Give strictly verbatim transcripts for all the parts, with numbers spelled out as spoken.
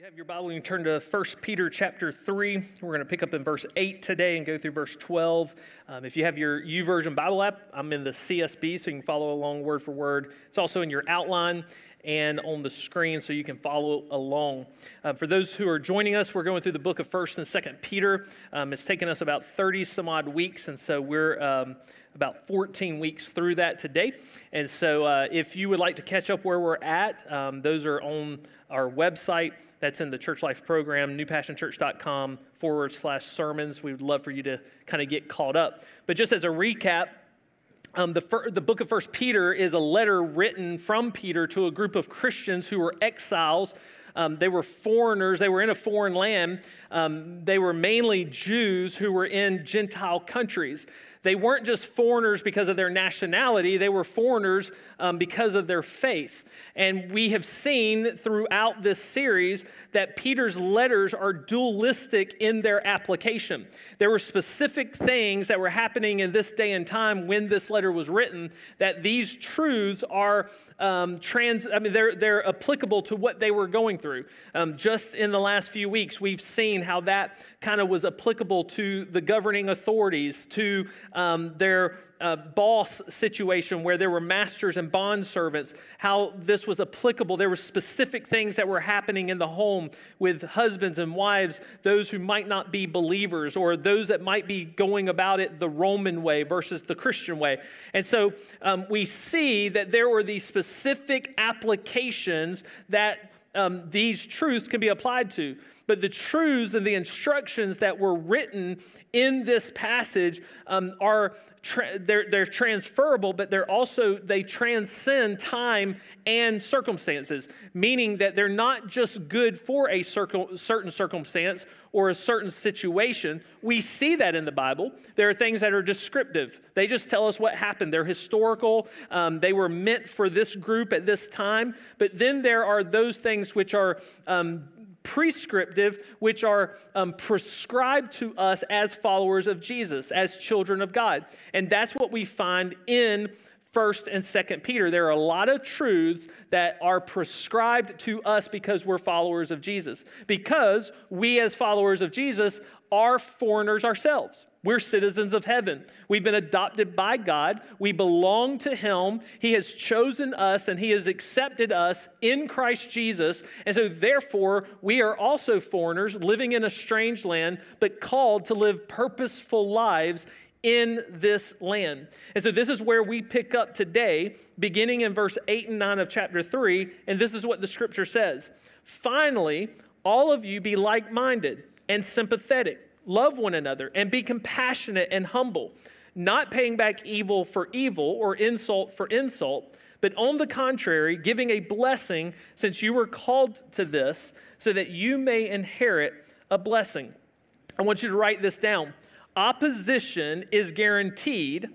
you have your Bible, you can turn to First Peter chapter three. We're going to pick up in verse eight today and go through verse twelve. Um, if you have your YouVersion Bible app, I'm in the C S B, so you can follow along word for word. It's also in your outline and on the screen, so you can follow along. Uh, for those who are joining us, we're going through the book of First and Second Peter. Um, it's taken us about thirty some odd weeks, and so we're um, about fourteen weeks through that today. And so uh, if you would like to catch up where we're at, um, those are on our website. That's in the Church Life program, newpassionchurch.com forward slash sermons. We would love for you to kind of get caught up. But just as a recap, um, the, fir- the book of First Peter is a letter written from Peter to a group of Christians who were exiles. Um, they were foreigners. They were in a foreign land. Um, they were mainly Jews who were in Gentile countries. They weren't just foreigners because of their nationality. They were foreigners um, because of their faith. And we have seen throughout this series that Peter's letters are dualistic in their application. There were specific things that were happening in this day and time when this letter was written that these truths are um, trans. I mean, they're they're applicable to what they were going through. Um, just in the last few weeks, we've seen how that kind of was applicable to the governing authorities, to um, their uh, boss situation where there were masters and bond servants, how this was applicable. There were specific things that were happening in the home with husbands and wives, those who might not be believers or those that might be going about it the Roman way versus the Christian way. And so um, we see that there were these specific applications that um, these truths can be applied to. But the truths and the instructions that were written in this passage um, are tra- they're, they're transferable, but they're also, they transcend time and circumstances, meaning that they're not just good for a circle, certain circumstance or a certain situation. We see that in the Bible. There are things that are descriptive. They just tell us what happened. They're historical. Um, they were meant for this group at this time. But then there are those things which are um, prescriptive, which are um, prescribed to us as followers of Jesus, as children of God. And that's what we find in First and Second Peter. There are a lot of truths that are prescribed to us because we're followers of Jesus. Because we as followers of Jesus are foreigners ourselves. We're citizens of heaven. We've been adopted by God. We belong to Him. He has chosen us and He has accepted us in Christ Jesus. And so therefore, we are also foreigners living in a strange land, but called to live purposeful lives in this land. And so this is where we pick up today, beginning in verse eight and nine of chapter three. And this is what the scripture says. Finally, all of you be like-minded and sympathetic. Love one another and be compassionate and humble, not paying back evil for evil or insult for insult, but on the contrary, giving a blessing since you were called to this so that you may inherit a blessing. I want you to write this down. Opposition is guaranteed,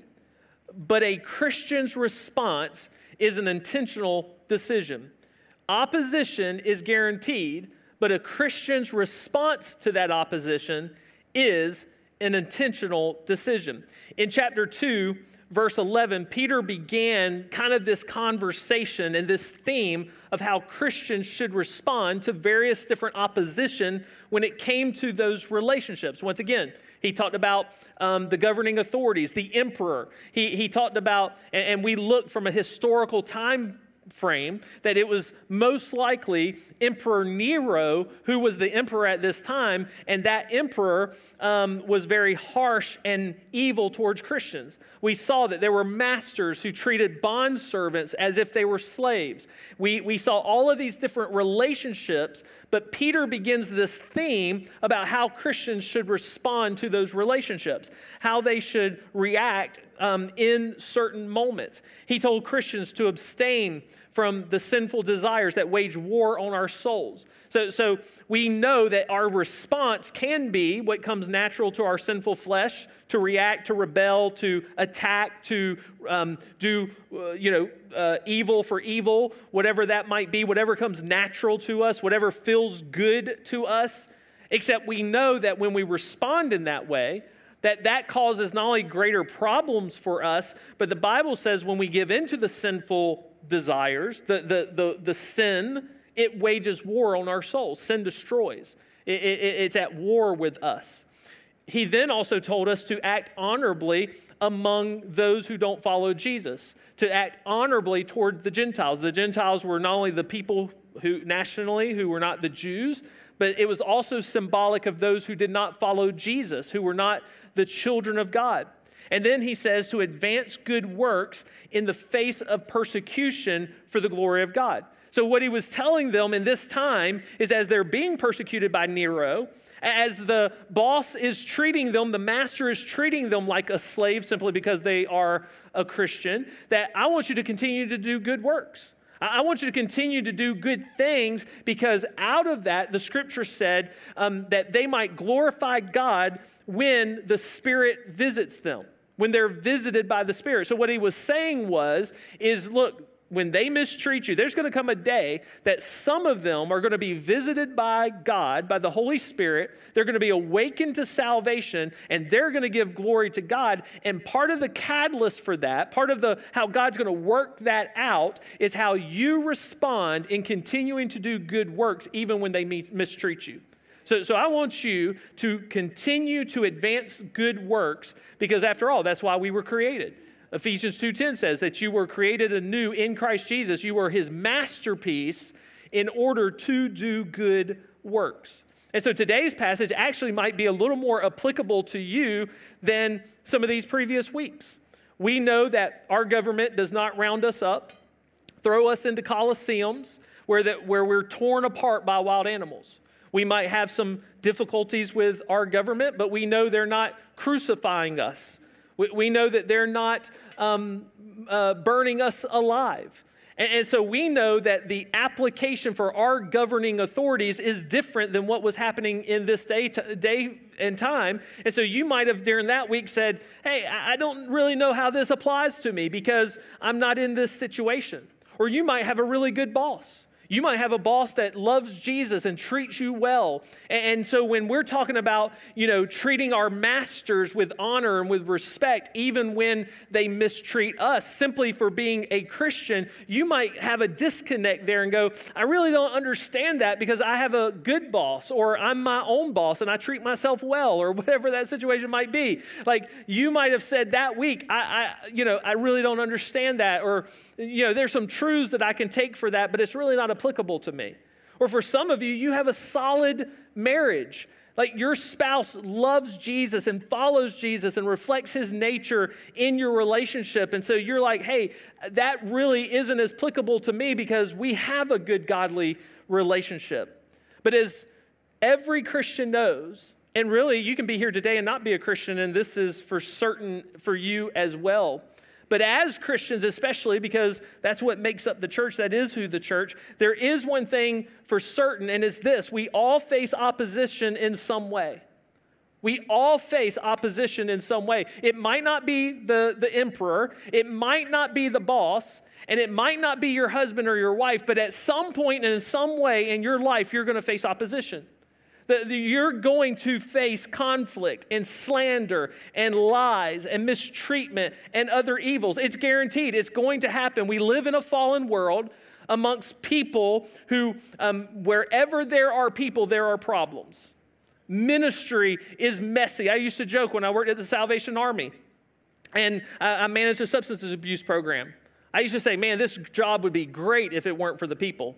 but a Christian's response is an intentional decision. Opposition is guaranteed, but a Christian's response to that opposition is an intentional decision. In chapter two, verse eleven, Peter began kind of this conversation and this theme of how Christians should respond to various different opposition when it came to those relationships. Once again, he talked about um, the governing authorities, the emperor. He, he talked about, and, and we looked from a historical time frame that it was most likely Emperor Nero who was the emperor at this time, and that emperor um, was very harsh and evil towards Christians. We saw that there were masters who treated bond servants as if they were slaves. We, we saw all of these different relationships, but Peter begins this theme about how Christians should respond to those relationships, how they should react um, in certain moments. He told Christians to abstain from the sinful desires that wage war on our souls. So, so we know that our response can be what comes natural to our sinful flesh, to react, to rebel, to attack, to um, do uh, you know uh, evil for evil, whatever that might be, whatever comes natural to us, whatever feels good to us. Except we know that when we respond in that way, that that causes not only greater problems for us, but the Bible says when we give into the sinful desires, the, the, the, the sin it wages war on our souls. Sin destroys. It, it, it's at war with us. He then also told us to act honorably among those who don't follow Jesus, to act honorably toward the Gentiles. The Gentiles were not only the people who nationally who were not the Jews, but it was also symbolic of those who did not follow Jesus, who were not the children of God. And then he says to advance good works in the face of persecution for the glory of God. So what he was telling them in this time is, as they're being persecuted by Nero, as the boss is treating them, the master is treating them like a slave simply because they are a Christian, that I want you to continue to do good works. I want you to continue to do good things, because out of that, the scripture said um, that they might glorify God when the Spirit visits them, when they're visited by the Spirit. So what he was saying was, is look, when they mistreat you, there's going to come a day that some of them are going to be visited by God, by the Holy Spirit. They're going to be awakened to salvation, and they're going to give glory to God. And part of the catalyst for that, part of the how God's going to work that out, is how you respond in continuing to do good works even when they mistreat you. So, so I want you to continue to advance good works, because after all, that's why we were created. Ephesians two ten says that you were created anew in Christ Jesus. You were his masterpiece in order to do good works. And so today's passage actually might be a little more applicable to you than some of these previous weeks. We know that our government does not round us up, throw us into coliseums where, that, where we're torn apart by wild animals. We might have some difficulties with our government, but we know they're not crucifying us. We know that they're not um, uh, burning us alive. And, and so we know that the application for our governing authorities is different than what was happening in this day, t- day and time. And so you might have during that week said, hey, I don't really know how this applies to me because I'm not in this situation. Or you might have a really good boss. You might have a boss that loves Jesus and treats you well. And so when we're talking about, you know, treating our masters with honor and with respect, even when they mistreat us simply for being a Christian, you might have a disconnect there and go, I really don't understand that because I have a good boss, or I'm my own boss and I treat myself well, or whatever that situation might be. Like you might have said that week, I, I you know, I really don't understand that, or, you know, there's some truths that I can take for that, but it's really not applicable to me. Or for some of you, you have a solid marriage. Like your spouse loves Jesus and follows Jesus and reflects his nature in your relationship. And so you're like, hey, that really isn't as applicable to me because we have a good godly relationship. But as every Christian knows, and really you can be here today and not be a Christian, and this is for certain for you as well. But as Christians, especially because that's what makes up the church, that is who the church, there is one thing for certain, and it's this: we all face opposition in some way. We all face opposition in some way. It might not be the, the emperor, it might not be the boss, and it might not be your husband or your wife, but at some point and in some way in your life, you're going to face opposition. You're going to face conflict and slander and lies and mistreatment and other evils. It's guaranteed. It's going to happen. We live in a fallen world amongst people who, um, wherever there are people, there are problems. Ministry is messy. I used to joke when I worked at the Salvation Army and I managed a substance abuse program. I used to say, man, this job would be great if it weren't for the people.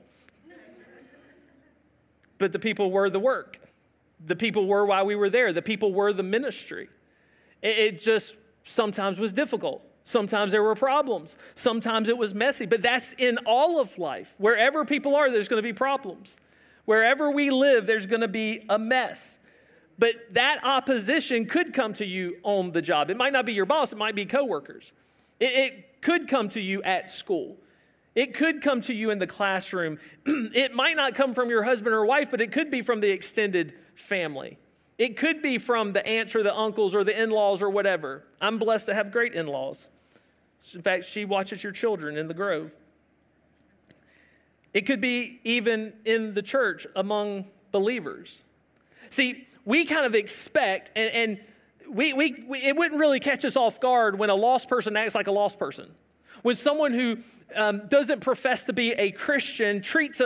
But the people were the work. The people were why we were there. The people were the ministry. It, it just sometimes was difficult. Sometimes there were problems. Sometimes it was messy. But that's in all of life. Wherever people are, there's going to be problems. Wherever we live, there's going to be a mess. But that opposition could come to you on the job. It might not be your boss. It might be coworkers. It, it could come to you at school. It could come to you in the classroom. It might not come from your husband or wife, but it could be from the extended family. It could be from the aunts or the uncles or the in-laws or whatever. I'm blessed to have great in-laws. In fact, she watches your children in the Grove. It could be even in the church among believers. See, we kind of expect, and, and we, we, we it wouldn't really catch us off guard when a lost person acts like a lost person. When someone who um, doesn't profess to be a Christian treats us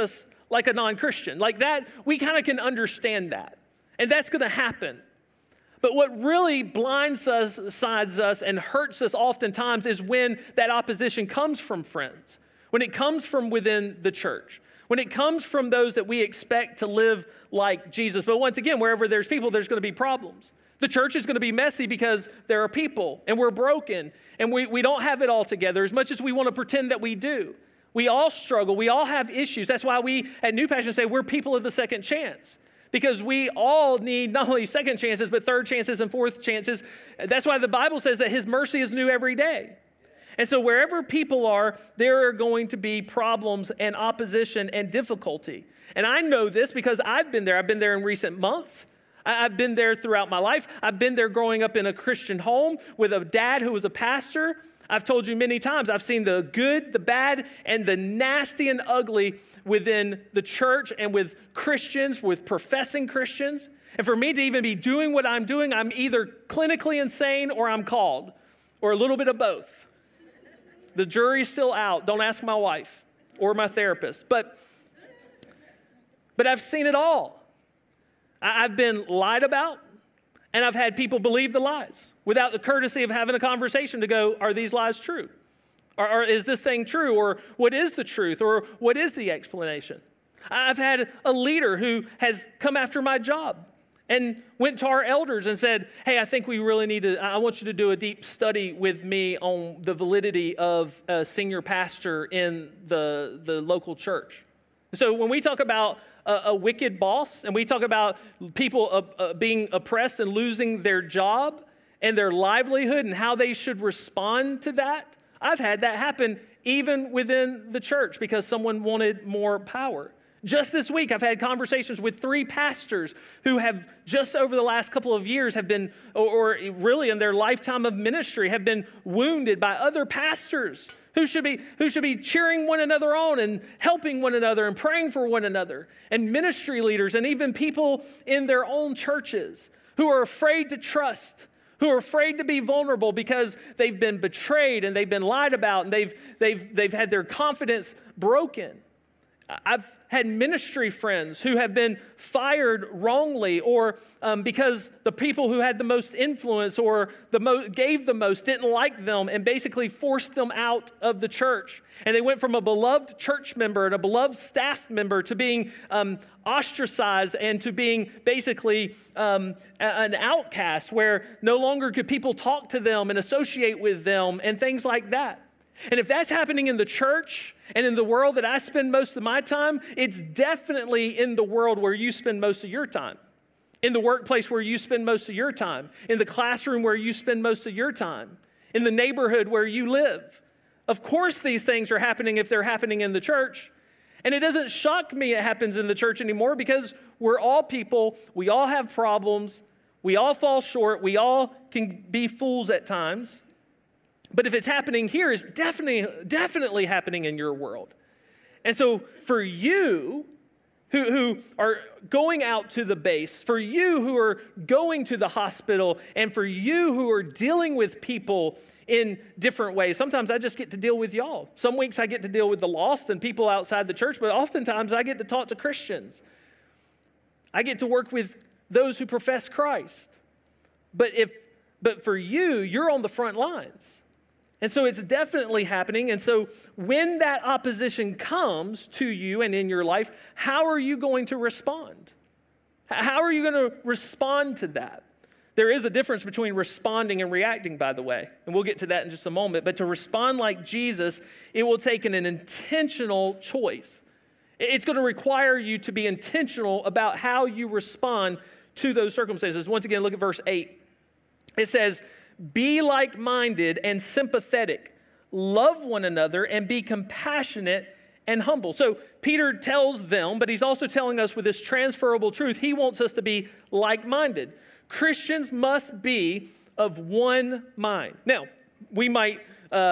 like a non-Christian. Like that, we kind of can understand that. And that's going to happen. But what really blinds us, sides us, and hurts us oftentimes is when that opposition comes from friends, when it comes from within the church, when it comes from those that we expect to live like Jesus. But once again, wherever there's people, there's going to be problems. The church is going to be messy because there are people, and we're broken, and we, we don't have it all together as much as we want to pretend that we do. We all struggle. We all have issues. That's why we at New Passion say we're people of the second chance. Because we all need not only second chances, but third chances and fourth chances. That's why the Bible says that his mercy is new every day. And so wherever people are, there are going to be problems and opposition and difficulty. And I know this because I've been there. I've been there in recent months. I've been there throughout my life. I've been there growing up in a Christian home with a dad who was a pastor. I've told you many times, I've seen the good, the bad, and the nasty and ugly within the church and with Christians, with professing Christians. And for me to even be doing what I'm doing, I'm either clinically insane or I'm called, or a little bit of both. The jury's still out. Don't ask my wife or my therapist. But, but I've seen it all. I've been lied about, and I've had people believe the lies without the courtesy of having a conversation to go, are these lies true? Or, or is this thing true? Or what is the truth? Or what is the explanation? I've had a leader who has come after my job and went to our elders and said, hey, I think we really need to, I want you to do a deep study with me on the validity of a senior pastor in the, the local church. So when we talk about a, a wicked boss and we talk about people uh, uh, being oppressed and losing their job and their livelihood and how they should respond to that, I've had that happen even within the church because someone wanted more power. Just this week, I've had conversations with three pastors who have just over the last couple of years have been, or, or really in their lifetime of ministry, have been wounded by other pastors who should be, who should be cheering one another on and helping one another and praying for one another, and ministry leaders and even people in their own churches who are afraid to trust, who are afraid to be vulnerable because they've been betrayed and they've been lied about and they've, they've, they've had their confidence broken. I've had ministry friends who have been fired wrongly or um, because the people who had the most influence or the mo- gave the most didn't like them and basically forced them out of the church. And they went from a beloved church member and a beloved staff member to being um, ostracized and to being basically um, an outcast where no longer could people talk to them and associate with them and things like that. And if that's happening in the church and in the world that I spend most of my time, it's definitely in the world where you spend most of your time. In the workplace where you spend most of your time. In the classroom where you spend most of your time. In the neighborhood where you live. Of course these things are happening if they're happening in the church. And it doesn't shock me it happens in the church anymore because we're all people. We all have problems. We all fall short. We all can be fools at times. But if it's happening here, it's definitely, definitely happening in your world. And so for you who, who are going out to the base, for you who are going to the hospital, and for you who are dealing with people in different ways, sometimes I just get to deal with y'all. Some weeks I get to deal with the lost and people outside the church, but oftentimes I get to talk to Christians. I get to work with those who profess Christ. But if, but for you, you're on the front lines. And so it's definitely happening. And so when that opposition comes to you and in your life, how are you going to respond? How are you going to respond to that? There is a difference between responding and reacting, by the way. And we'll get to that in just a moment. But to respond like Jesus, it will take an, an intentional choice. It's going to require you to be intentional about how you respond to those circumstances. Once again, look at verse eight. It says, be like-minded and sympathetic. Love one another and be compassionate and humble. So Peter tells them, but he's also telling us with this transferable truth, he wants us to be like-minded. Christians must be of one mind. Now, we might um,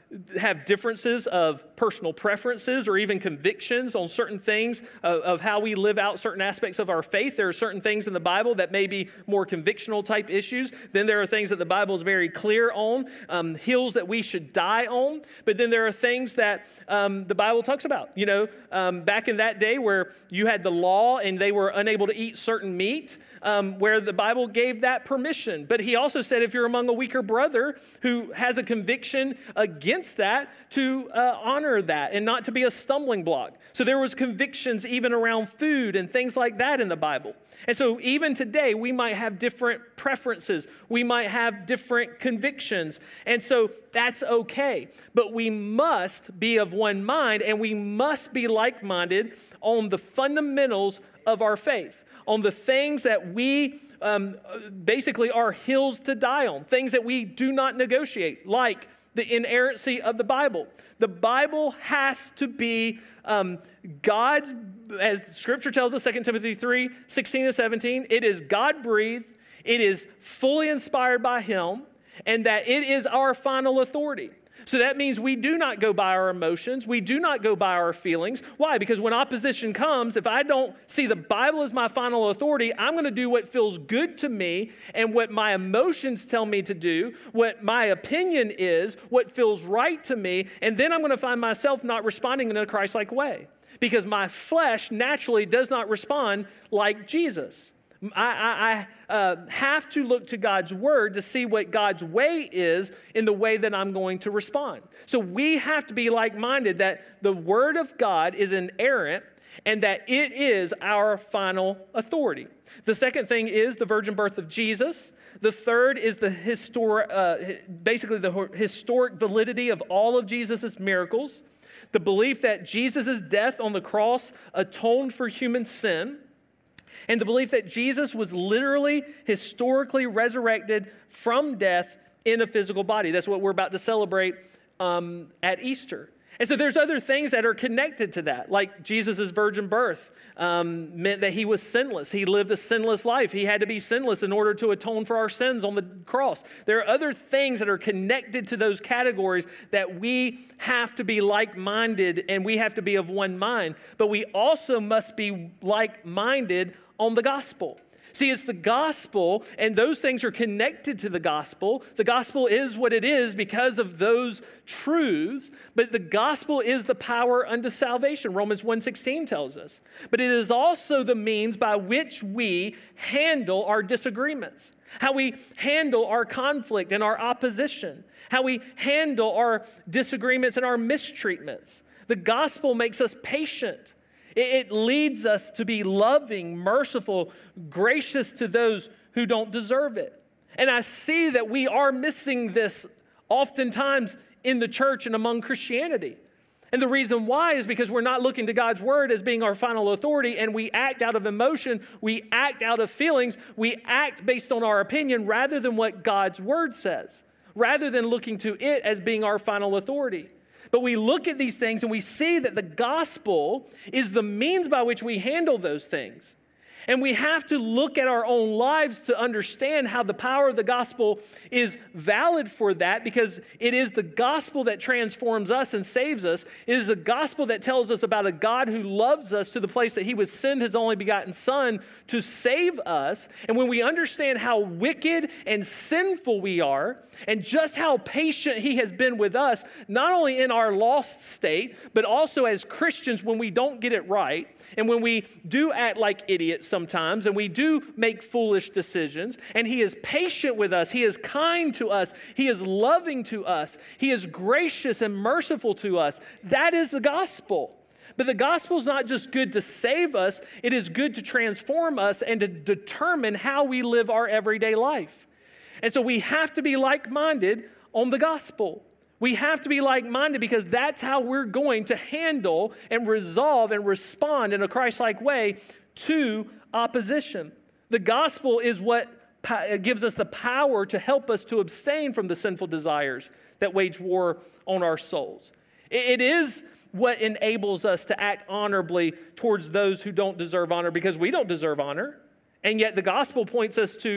have differences of personal preferences or even convictions on certain things of, of how we live out certain aspects of our faith. There are certain things in the Bible that may be more convictional type issues. Then there are things that the Bible is very clear on, um, hills that we should die on. But then there are things that um, the Bible talks about. You know, um, back in that day where you had the law and they were unable to eat certain meat, um, where the Bible gave that permission. But he also said if you're among a weaker brother who has a conviction against that, to uh, honor that and not to be a stumbling block. So there was convictions even around food and things like that in the Bible. And so even today, we might have different preferences. We might have different convictions. And so that's okay. But we must be of one mind, and we must be like-minded on the fundamentals of our faith, on the things that we um, basically are hills to die on, things that we do not negotiate, like the inerrancy of the Bible. The Bible has to be um, God's, as Scripture tells us, Second Timothy three, sixteen and seventeen, it is God-breathed, it is fully inspired by Him, and that it is our final authority. So that means we do not go by our emotions. We do not go by our feelings. Why? Because when opposition comes, if I don't see the Bible as my final authority, I'm going to do what feels good to me and what my emotions tell me to do, what my opinion is, what feels right to me, and then I'm going to find myself not responding in a Christ-like way because my flesh naturally does not respond like Jesus. I, I, I uh, have to look to God's word to see what God's way is in the way that I'm going to respond. So we have to be like-minded that the word of God is inerrant and that it is our final authority. The second thing is the virgin birth of Jesus. The third is the historic, uh, basically the historic validity of all of Jesus' miracles. The belief that Jesus' death on the cross atoned for human sin. And the belief that Jesus was literally, historically resurrected from death in a physical body. That's what we're about to celebrate um, at Easter. And so there's other things that are connected to that, like Jesus' virgin birth um, meant that he was sinless. He lived a sinless life. He had to be sinless in order to atone for our sins on the cross. There are other things that are connected to those categories that we have to be like-minded and we have to be of one mind. But we also must be like-minded on the gospel. See, it's the gospel, and those things are connected to the gospel. The gospel is what it is because of those truths, but the gospel is the power unto salvation, Romans one sixteen tells us. But it is also the means by which we handle our disagreements, how we handle our conflict and our opposition, how we handle our disagreements and our mistreatments. The gospel makes us patient. It leads us to be loving, merciful, gracious to those who don't deserve it. And I see that we are missing this oftentimes in the church and among Christianity. And the reason why is because we're not looking to God's word as being our final authority, and we act out of emotion, we act out of feelings, we act based on our opinion rather than what God's word says, rather than looking to it as being our final authority. But we look at these things and we see that the gospel is the means by which we handle those things. And we have to look at our own lives to understand how the power of the gospel is valid for that, because it is the gospel that transforms us and saves us. It is the gospel that tells us about a God who loves us to the place that he would send his only begotten son to save us. And when we understand how wicked and sinful we are, and just how patient he has been with us, not only in our lost state, but also as Christians when we don't get it right, and when we do act like idiots sometimes, and we do make foolish decisions, and he is patient with us, he is kind to us, he is loving to us, he is gracious and merciful to us. That is the gospel. But the gospel is not just good to save us, it is good to transform us and to determine how we live our everyday life. And so we have to be like-minded on the gospel. We have to be like-minded because that's how we're going to handle and resolve and respond in a Christ-like way to opposition. The gospel is what gives us the power to help us to abstain from the sinful desires that wage war on our souls. It is what enables us to act honorably towards those who don't deserve honor, because we don't deserve honor. And yet the gospel points us to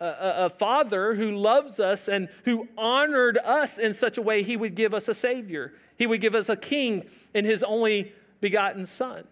a, a father who loves us and who honored us in such a way he would give us a Savior. He would give us a king in his only begotten Son.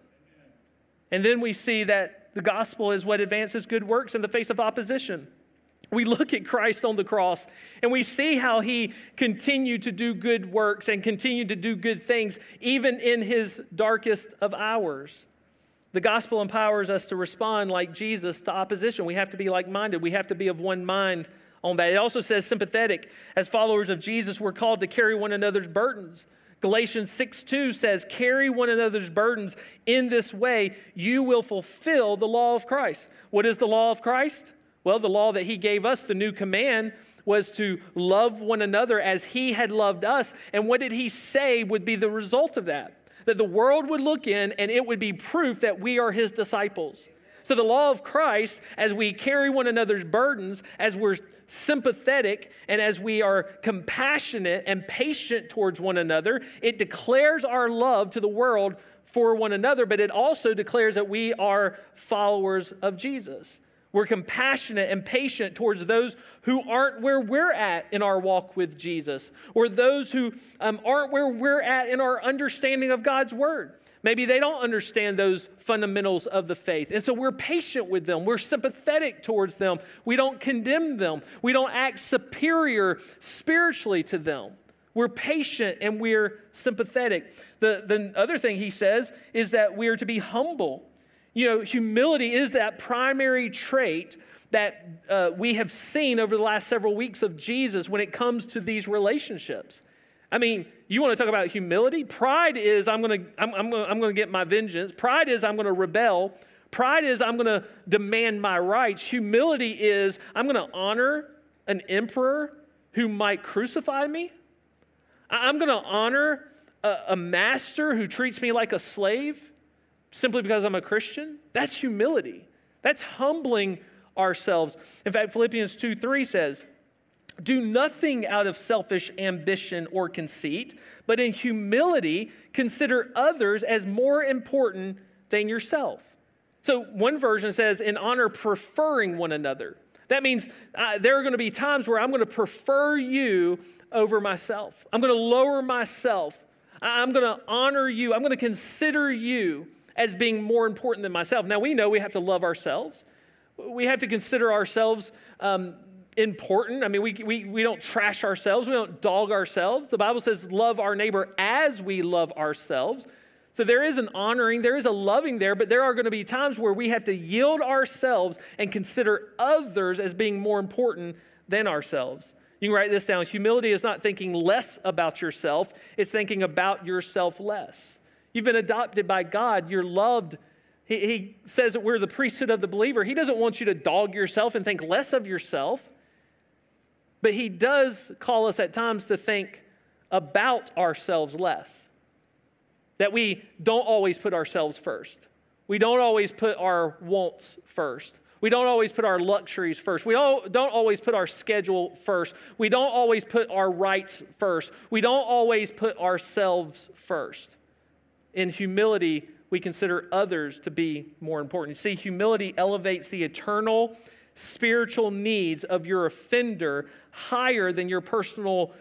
And then we see that the gospel is what advances good works in the face of opposition. We look at Christ on the cross and we see how he continued to do good works and continued to do good things even in his darkest of hours. The gospel empowers us to respond like Jesus to opposition. We have to be like-minded. We have to be of one mind on that. It also says sympathetic. As followers of Jesus, we're called to carry one another's burdens. Galatians six two says, carry one another's burdens. In this way, you will fulfill the law of Christ. What is the law of Christ? Well, the law that he gave us, the new command, was to love one another as he had loved us. And what did he say would be the result of that? That the world would look in and it would be proof that we are his disciples. So the law of Christ, as we carry one another's burdens, as we're sympathetic, and as we are compassionate and patient towards one another, it declares our love to the world for one another, but it also declares that we are followers of Jesus. We're compassionate and patient towards those who aren't where we're at in our walk with Jesus, or those who um, aren't where we're at in our understanding of God's word. Maybe they don't understand those fundamentals of the faith. And so we're patient with them. We're sympathetic towards them. We don't condemn them. We don't act superior spiritually to them. We're patient and we're sympathetic. The, the other thing he says is that we are to be humble. You know, humility is that primary trait that uh, we have seen over the last several weeks of Jesus when it comes to these relationships. I mean, you want to talk about humility? Pride is I'm going to I'm, I'm going I'm going to get my vengeance. Pride is I'm going to rebel. Pride is I'm going to demand my rights. Humility is I'm going to honor an emperor who might crucify me. I'm going to honor a, a master who treats me like a slave simply because I'm a Christian. That's humility. That's humbling ourselves. In fact, Philippians two three says, do nothing out of selfish ambition or conceit, but in humility consider others as more important than yourself. So one version says, in honor, preferring one another. That means uh, there are going to be times where I'm going to prefer you over myself. I'm going to lower myself. I'm going to honor you. I'm going to consider you as being more important than myself. Now, we know we have to love ourselves. We have to consider ourselves um, important. I mean, we, we, we don't trash ourselves. We don't dog ourselves. The Bible says love our neighbor as we love ourselves. So there is an honoring, there is a loving there, but there are going to be times where we have to yield ourselves and consider others as being more important than ourselves. You can write this down. Humility is not thinking less about yourself. It's thinking about yourself less. You've been adopted by God. You're loved. He, he says that we're the priesthood of the believer. He doesn't want you to dog yourself and think less of yourself. But he does call us at times to think about ourselves less. That we don't always put ourselves first. We don't always put our wants first. We don't always put our luxuries first. We don't, don't always put our schedule first. We don't always put our rights first. We don't always put ourselves first. In humility, we consider others to be more important. See, humility elevates the eternal spiritual needs of your offender higher than your personal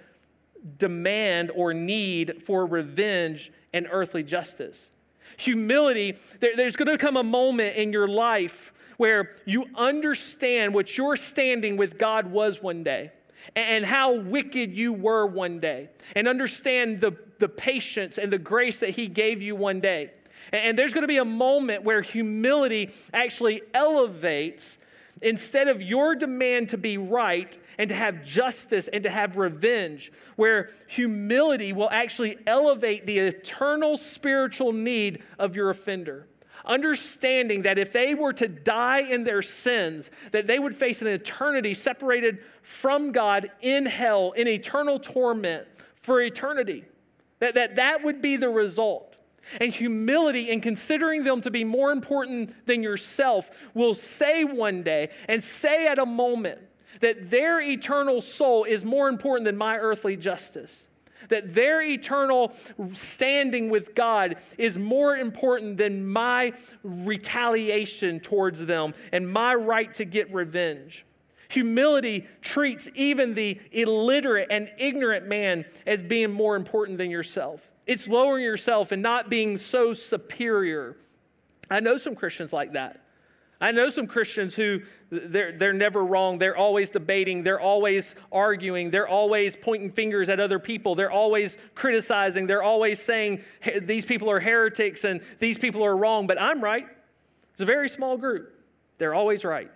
demand or need for revenge and earthly justice. Humility, there, there's going to come a moment in your life where you understand what your standing with God was one day and how wicked you were one day, and understand the, the patience and the grace that he gave you one day. And, and there's going to be a moment where humility actually elevates, instead of your demand to be right and to have justice and to have revenge, where humility will actually elevate the eternal spiritual need of your offender. Understanding that if they were to die in their sins, that they would face an eternity separated from God in hell, in eternal torment for eternity. That that, that would be the result. And humility in considering them to be more important than yourself will say one day and say at a moment that their eternal soul is more important than my earthly justice. That their eternal standing with God is more important than my retaliation towards them and my right to get revenge. Humility treats even the illiterate and ignorant man as being more important than yourself. It's lowering yourself and not being so superior. I know some Christians like that. I know some Christians who they're, they're never wrong. They're always debating. They're always arguing. They're always pointing fingers at other people. They're always criticizing. They're always saying hey, these people are heretics and these people are wrong, but I'm right. It's a very small group. They're always right.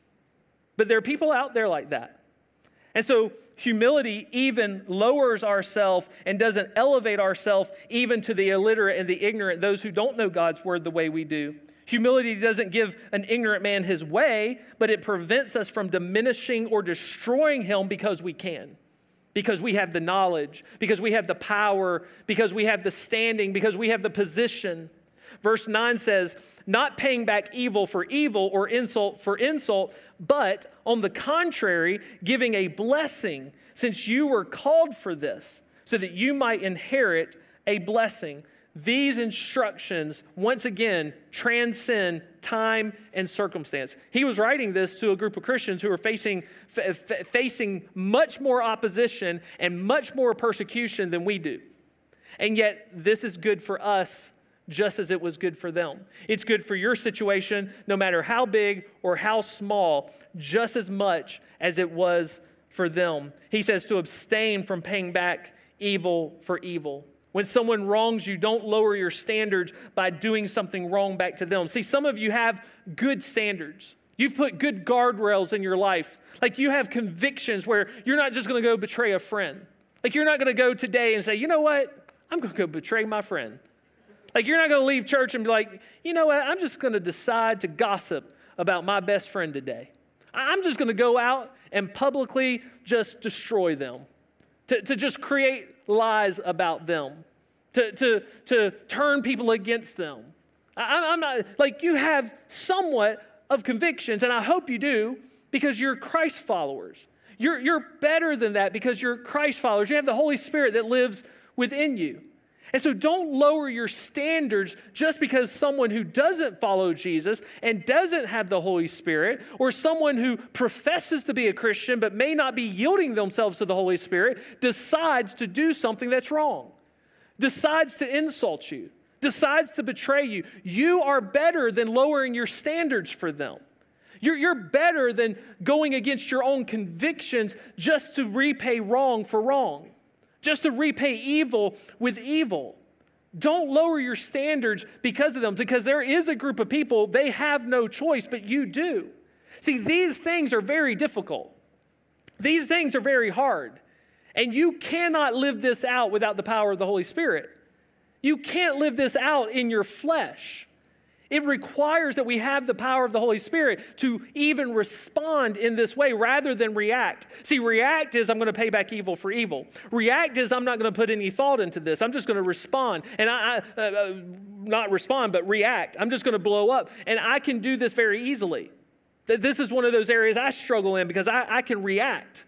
But there are people out there like that. And so humility even lowers ourselves and doesn't elevate ourselves even to the illiterate and the ignorant, those who don't know God's word the way we do. Humility doesn't give an ignorant man his way, but it prevents us from diminishing or destroying him because we can. Because we have the knowledge, because we have the power, because we have the standing, because we have the position. Verse nine says, not paying back evil for evil or insult for insult, but on the contrary, giving a blessing, since you were called for this, so that you might inherit a blessing. These instructions, once again, transcend time and circumstance. He was writing this to a group of Christians who were facing, f- facing much more opposition and much more persecution than we do. And yet, this is good for us just as it was good for them. It's good for your situation, no matter how big or how small, just as much as it was for them. He says to abstain from paying back evil for evil. When someone wrongs you, don't lower your standards by doing something wrong back to them. See, some of you have good standards. You've put good guardrails in your life. Like you have convictions where you're not just going to go betray a friend. Like you're not going to go today and say, you know what? I'm going to go betray my friend. Like you're not going to leave church and be like, you know what? I'm just going to decide to gossip about my best friend today. I'm just going to go out and publicly just destroy them. To, to just create lies about them, to, to, to turn people against them. I, I'm not, like you have somewhat of convictions, and I hope you do, because you're Christ followers. You're, you're better than that because you're Christ followers. You have the Holy Spirit that lives within you. And so don't lower your standards just because someone who doesn't follow Jesus and doesn't have the Holy Spirit, or someone who professes to be a Christian but may not be yielding themselves to the Holy Spirit, decides to do something that's wrong, decides to insult you, decides to betray you. You are better than lowering your standards for them. You're, you're better than going against your own convictions just to repay wrong for wrong. Just to repay evil with evil. Don't lower your standards because of them, because there is a group of people, they have no choice, but you do. See, these things are very difficult. These things are very hard. And you cannot live this out without the power of the Holy Spirit. You can't live this out in your flesh. It requires that we have the power of the Holy Spirit to even respond in this way rather than react. See, react is I'm going to pay back evil for evil. React is I'm not going to put any thought into this. I'm just going to respond. And I, I uh, not respond, but react. I'm just going to blow up. And I can do this very easily. This is one of those areas I struggle in because I, I can react.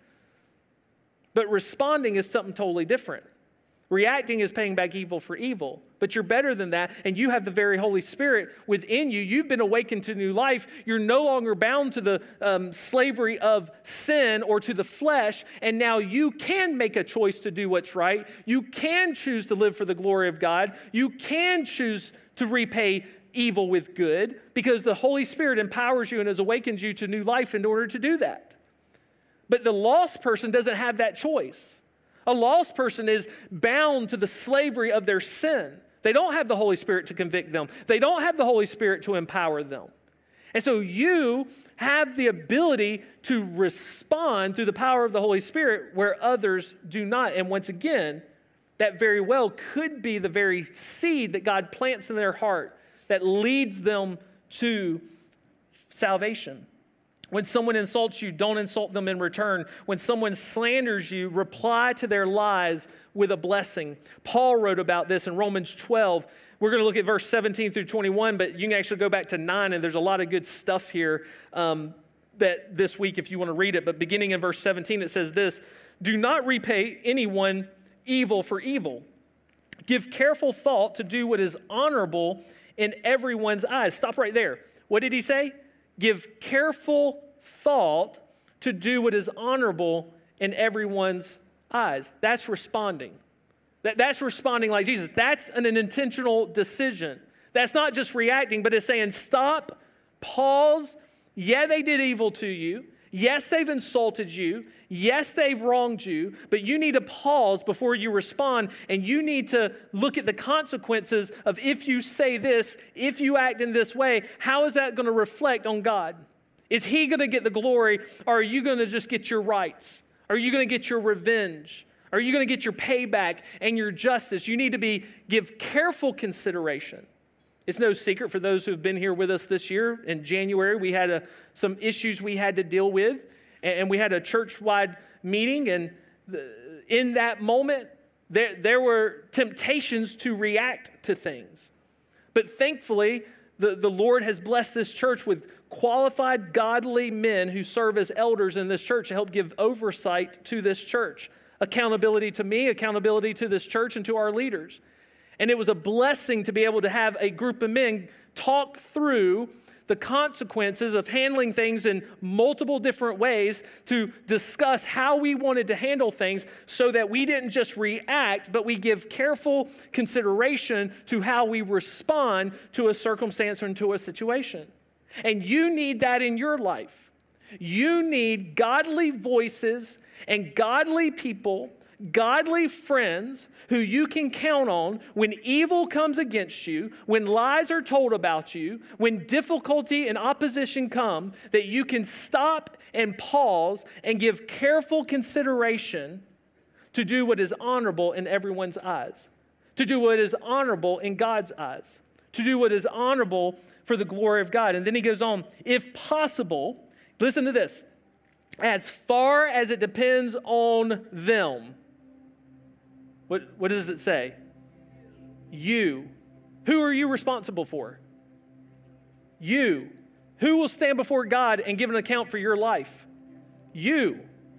But responding is something totally different. Reacting is paying back evil for evil. But you're better than that, and you have the very Holy Spirit within you. You've been awakened to new life. You're no longer bound to the um, slavery of sin or to the flesh, and now you can make a choice to do what's right. You can choose to live for the glory of God. You can choose to repay evil with good because the Holy Spirit empowers you and has awakened you to new life in order to do that. But the lost person doesn't have that choice. A lost person is bound to the slavery of their sin. They don't have the Holy Spirit to convict them. They don't have the Holy Spirit to empower them. And so you have the ability to respond through the power of the Holy Spirit where others do not. And once again, that very well could be the very seed that God plants in their heart that leads them to salvation. When someone insults you, don't insult them in return. When someone slanders you, reply to their lies with a blessing. Paul wrote about this in Romans twelve. We're going to look at verse seventeen through twenty-one, but you can actually go back to nine, and there's a lot of good stuff here um, that this week if you want to read it. But beginning in verse seventeen, it says this: do not repay anyone evil for evil. Give careful thought to do what is honorable in everyone's eyes. Stop right there. What did he say? Give careful thought to do what is honorable in everyone's eyes. That's responding. That, that's responding like Jesus. That's an, an intentional decision. That's not just reacting, but it's saying stop, pause. Yeah, they did evil to you. Yes, they've insulted you. Yes, they've wronged you. But you need to pause before you respond, and you need to look at the consequences of if you say this, if you act in this way, how is that going to reflect on God? Is He going to get the glory, or are you going to just get your rights? Are you going to get your revenge? Are you going to get your payback and your justice? You need to be give careful consideration. It's no secret for those who have been here with us this year. In January, we had a, some issues we had to deal with, and, and we had a church-wide meeting, and the, in that moment, there, there were temptations to react to things. But thankfully, the, the Lord has blessed this church with qualified, godly men who serve as elders in this church to help give oversight to this church. Accountability to me, accountability to this church, and to our leaders. And it was a blessing to be able to have a group of men talk through the consequences of handling things in multiple different ways, to discuss how we wanted to handle things so that we didn't just react, but we give careful consideration to how we respond to a circumstance or to a situation. And you need that in your life. You need godly voices and godly people, godly friends who you can count on when evil comes against you, when lies are told about you, when difficulty and opposition come, that you can stop and pause and give careful consideration to do what is honorable in everyone's eyes, to do what is honorable in God's eyes, to do what is honorable for the glory of God. And then he goes on, if possible, listen to this, as far as it depends on them. What, what does it say? You. Who are you responsible for? You. Who will stand before God and give an account for your life? You.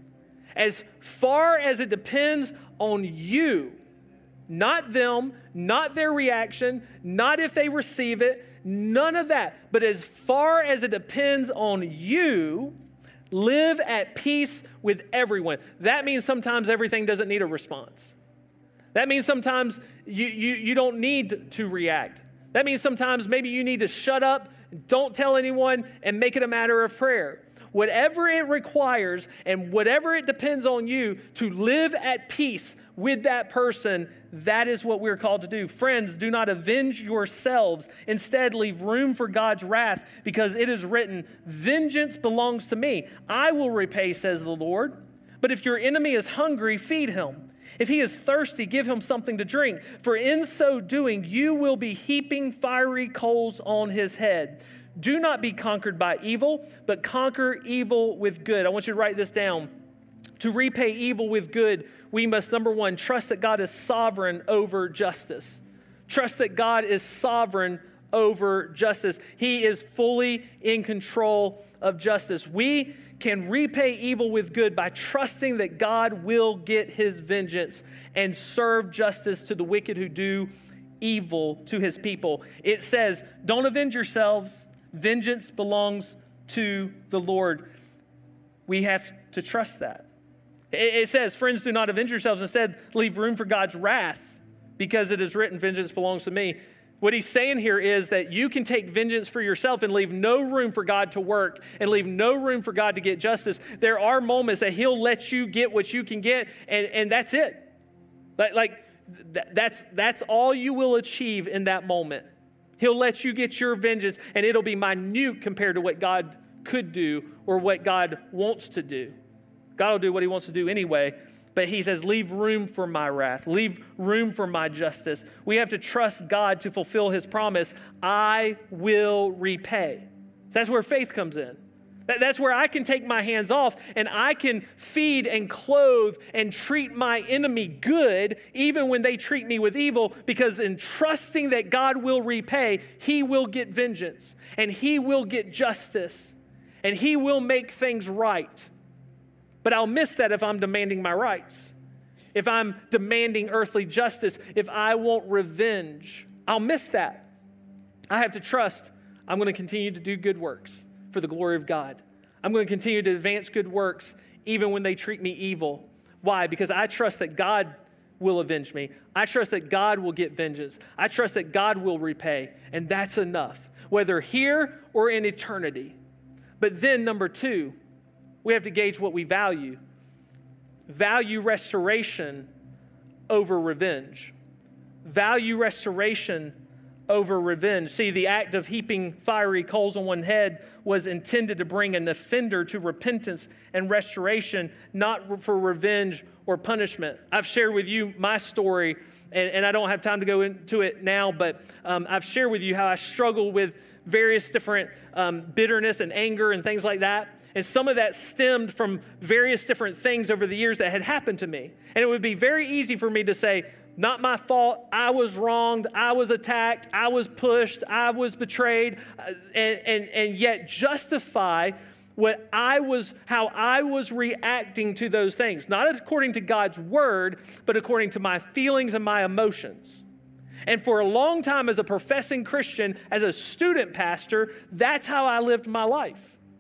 As far as it depends on you, not them, not their reaction, not if they receive it, none of that. But as far as it depends on you, live at peace with everyone. That means sometimes everything doesn't need a response. That means sometimes you, you, you don't need to react. That means sometimes maybe you need to shut up, don't tell anyone, and make it a matter of prayer. Whatever it requires and whatever it depends on you to live at peace with that person, that is what we're called to do. Friends, do not avenge yourselves. Instead, leave room for God's wrath, because it is written, vengeance belongs to me. I will repay, says the Lord. But if your enemy is hungry, feed him. If he is thirsty, give him something to drink. For in so doing, you will be heaping fiery coals on his head. Do not be conquered by evil, but conquer evil with good. I want you to write this down. To repay evil with good, we must, number one, trust that God is sovereign over justice. Trust that God is sovereign over justice. He is fully in control of justice. We can repay evil with good by trusting that God will get his vengeance and serve justice to the wicked who do evil to his people. It says, don't avenge yourselves. Vengeance belongs to the Lord. We have to trust that. It says, friends, do not avenge yourselves. Instead, leave room for God's wrath, because it is written, vengeance belongs to me. What he's saying here is that you can take vengeance for yourself and leave no room for God to work and leave no room for God to get justice. There are moments that he'll let you get what you can get, and, and that's it. Like, like that's, that's all you will achieve in that moment. He'll let you get your vengeance, and it'll be minute compared to what God could do or what God wants to do. God will do what he wants to do anyway, but he says, leave room for my wrath. Leave room for my justice. We have to trust God to fulfill his promise. I will repay. That's where faith comes in. That's where I can take my hands off and I can feed and clothe and treat my enemy good even when they treat me with evil, because in trusting that God will repay, he will get vengeance and he will get justice and he will make things right. But I'll miss that if I'm demanding my rights, if I'm demanding earthly justice, if I want revenge. I'll miss that. I have to trust I'm going to continue to do good works for the glory of God. I'm going to continue to advance good works even when they treat me evil. Why? Because I trust that God will avenge me. I trust that God will get vengeance. I trust that God will repay. And that's enough, whether here or in eternity. But then number two, we have to gauge what we value. Value restoration over revenge. Value restoration over revenge. See, the act of heaping fiery coals on one head was intended to bring an offender to repentance and restoration, not for revenge or punishment. I've shared with you my story, and, and I don't have time to go into it now, but um, I've shared with you how I struggle with various different um, bitterness and anger and things like that. And some of that stemmed from various different things over the years that had happened to me. And it would be very easy for me to say, not my fault, I was wronged, I was attacked, I was pushed, I was betrayed, uh, and, and, and yet justify what I was, how I was reacting to those things. Not according to God's word, but according to my feelings and my emotions. And for a long time as a professing Christian, as a student pastor, that's how I lived my life.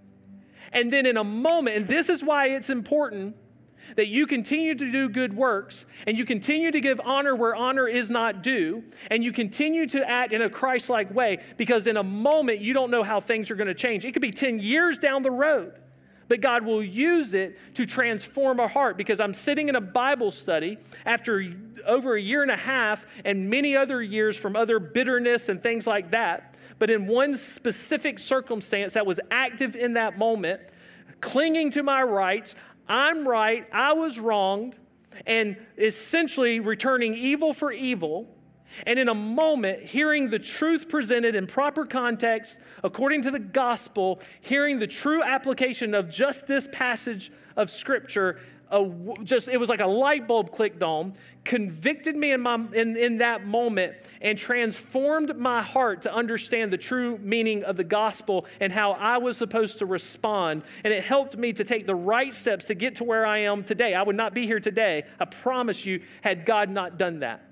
And then in a moment, and this is why it's important that you continue to do good works and you continue to give honor where honor is not due, and you continue to act in a Christ-like way, because in a moment you don't know how things are going to change. It could be ten years down the road, but God will use it to transform our heart. Because I'm sitting in a Bible study after over a year and a half and many other years from other bitterness and things like that, but in one specific circumstance that was active in that moment, clinging to my rights, I'm right, I was wronged, and essentially returning evil for evil. And in a moment, hearing the truth presented in proper context, according to the gospel, hearing the true application of just this passage of Scripture, a, just it was like a light bulb clicked on, convicted me in, my, in, in that moment, and transformed my heart to understand the true meaning of the gospel and how I was supposed to respond. And it helped me to take the right steps to get to where I am today. I would not be here today, I promise you, had God not done that.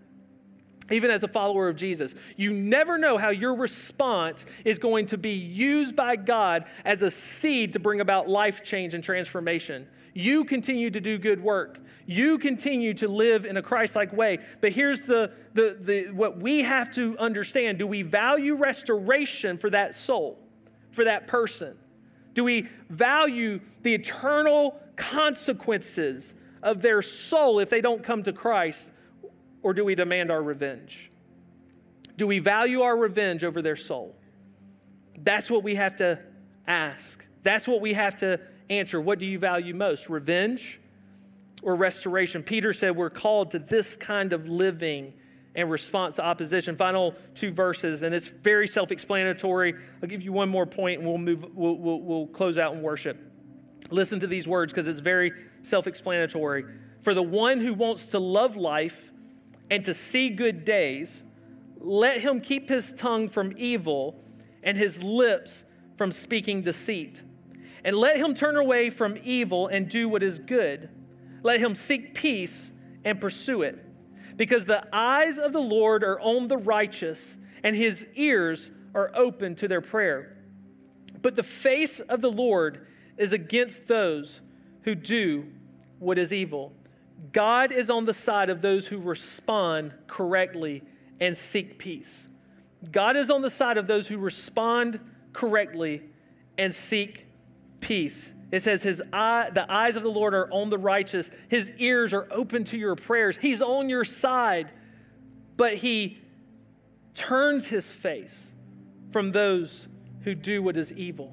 Even as a follower of Jesus, you never know how your response is going to be used by God as a seed to bring about life change and transformation. You continue to do good work. You continue to live in a Christ-like way. But here's the, the, the what we have to understand. Do we value restoration for that soul, for that person? Do we value the eternal consequences of their soul if they don't come to Christ? Or do we demand our revenge? Do we value our revenge over their soul? That's what we have to ask. That's what we have to answer. What do you value most, revenge or restoration? Peter said we're called to this kind of living in response to opposition. Final two verses, and it's very self-explanatory. I'll give you one more point, and we'll move. We'll, we'll, we'll close out in worship. Listen to these words because it's very self-explanatory. For the one who wants to love life and to see good days, let him keep his tongue from evil and his lips from speaking deceit. And let him turn away from evil and do what is good. Let him seek peace and pursue it. Because the eyes of the Lord are on the righteous, and his ears are open to their prayer. But the face of the Lord is against those who do what is evil. God is on the side of those who respond correctly and seek peace. God is on the side of those who respond correctly and seek peace. It says his eye, the eyes of the Lord are on the righteous. His ears are open to your prayers. He's on your side, but he turns his face from those who do what is evil.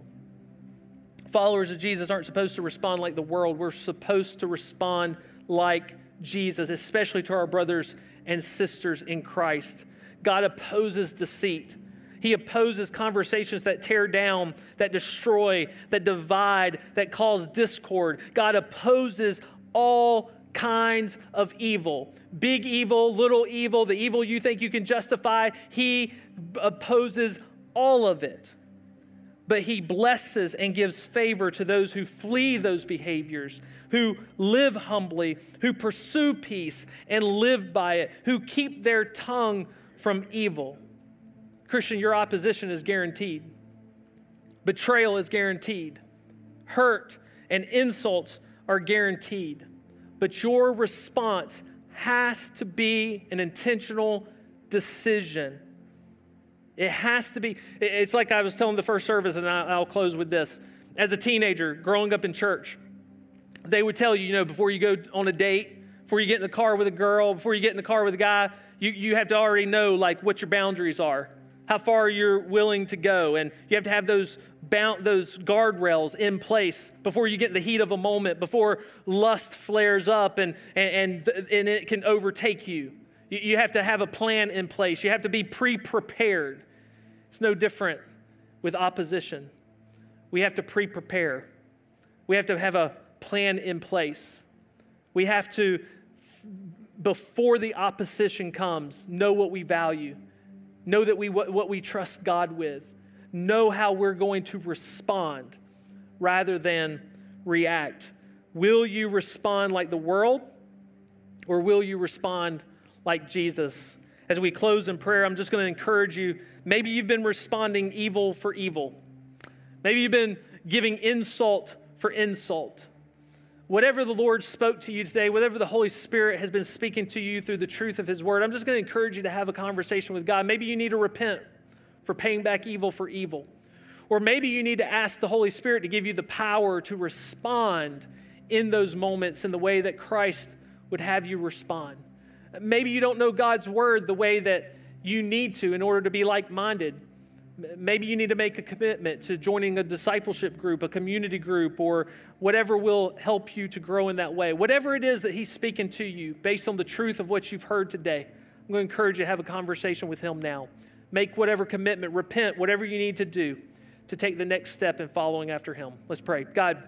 Followers of Jesus aren't supposed to respond like the world. We're supposed to respond like Jesus, especially to our brothers and sisters in Christ. God opposes deceit. He opposes conversations that tear down, that destroy, that divide, that cause discord. God opposes all kinds of evil. Big evil, little evil, the evil you think you can justify. He opposes all of it. But he blesses and gives favor to those who flee those behaviors, who live humbly, who pursue peace and live by it, who keep their tongue from evil. Christian, your opposition is guaranteed. Betrayal is guaranteed. hurt, and insults are guaranteed. But your response has to be an intentional decision. It has to be. It's like I was telling the first service, and I'll close with this. As a teenager, growing up in church, they would tell you, you know, before you go on a date, before you get in the car with a girl, before you get in the car with a guy, you, you have to already know, like, what your boundaries are, how far you're willing to go. And you have to have those bound, those guardrails in place before you get in the heat of a moment, before lust flares up and, and, and, and it can overtake you. you. You have to have a plan in place. You have to be pre-prepared. It's no different with opposition. We have to pre-prepare. We have to have a plan in place. We have to, before the opposition comes, know what we value. Know that we what, what we trust God with. Know how we're going to respond rather than react. Will you respond like the world, or will you respond like Jesus? As we close in prayer, I'm just going to encourage you. Maybe you've been responding evil for evil. Maybe you've been giving insult for insult. Whatever the Lord spoke to you today, whatever the Holy Spirit has been speaking to you through the truth of His Word, I'm just going to encourage you to have a conversation with God. Maybe you need to repent for paying back evil for evil. Or maybe you need to ask the Holy Spirit to give you the power to respond in those moments in the way that Christ would have you respond. Maybe you don't know God's Word the way that you need to in order to be like-minded. Maybe you need to make a commitment to joining a discipleship group, a community group, or whatever will help you to grow in that way. Whatever it is that He's speaking to you based on the truth of what you've heard today, I'm going to encourage you to have a conversation with Him now. Make whatever commitment, repent, whatever you need to do to take the next step in following after Him. Let's pray. God,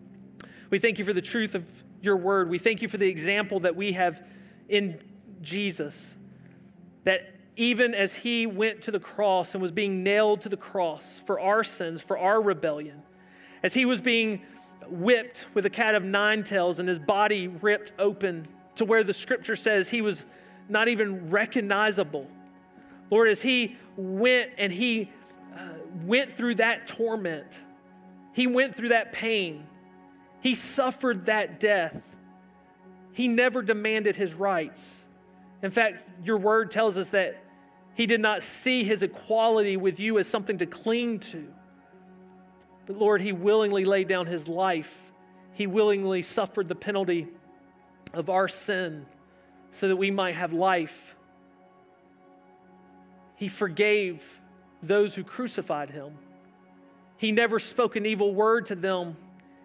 we thank You for the truth of Your Word. We thank You for the example that we have in Jesus, that even as He went to the cross and was being nailed to the cross for our sins, for our rebellion, as He was being whipped with a cat of nine tails and His body ripped open to where the Scripture says He was not even recognizable. Lord, as He went and He uh, went through that torment, He went through that pain, He suffered that death, He never demanded His rights. In fact, Your Word tells us that He did not see His equality with You as something to cling to. But Lord, He willingly laid down His life. He willingly suffered the penalty of our sin so that we might have life. He forgave those who crucified Him. He never spoke an evil word to them.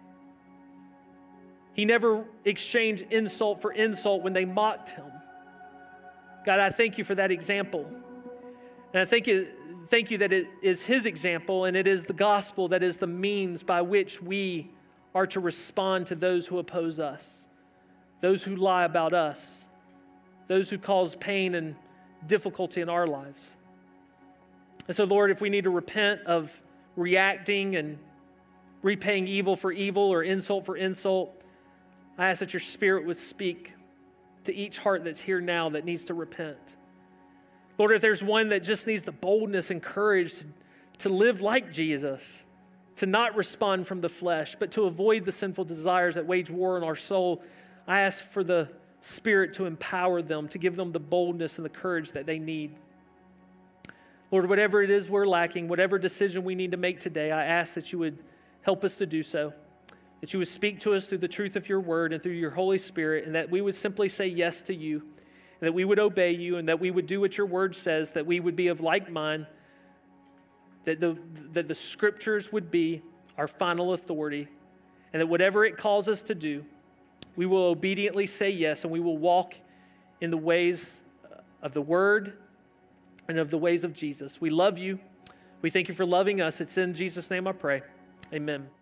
He never exchanged insult for insult when they mocked Him. God, I thank You for that example. And I thank you, thank you that it is His example and it is the gospel that is the means by which we are to respond to those who oppose us, those who lie about us, those who cause pain and difficulty in our lives. And so, Lord, if we need to repent of reacting and repaying evil for evil or insult for insult, I ask that Your Spirit would speak to each heart that's here now that needs to repent. Lord, if there's one that just needs the boldness and courage to, to live like Jesus, to not respond from the flesh, but to avoid the sinful desires that wage war in our soul, I ask for the Spirit to empower them, to give them the boldness and the courage that they need. Lord, whatever it is we're lacking, whatever decision we need to make today, I ask that You would help us to do so, that You would speak to us through the truth of Your Word and through Your Holy Spirit, and that we would simply say yes to You, and that we would obey You, and that we would do what Your Word says, that we would be of like mind, that the, that the Scriptures would be our final authority, and that whatever it calls us to do, we will obediently say yes, and we will walk in the ways of the Word and of the ways of Jesus. We love You. We thank You for loving us. It's in Jesus' name I pray. Amen.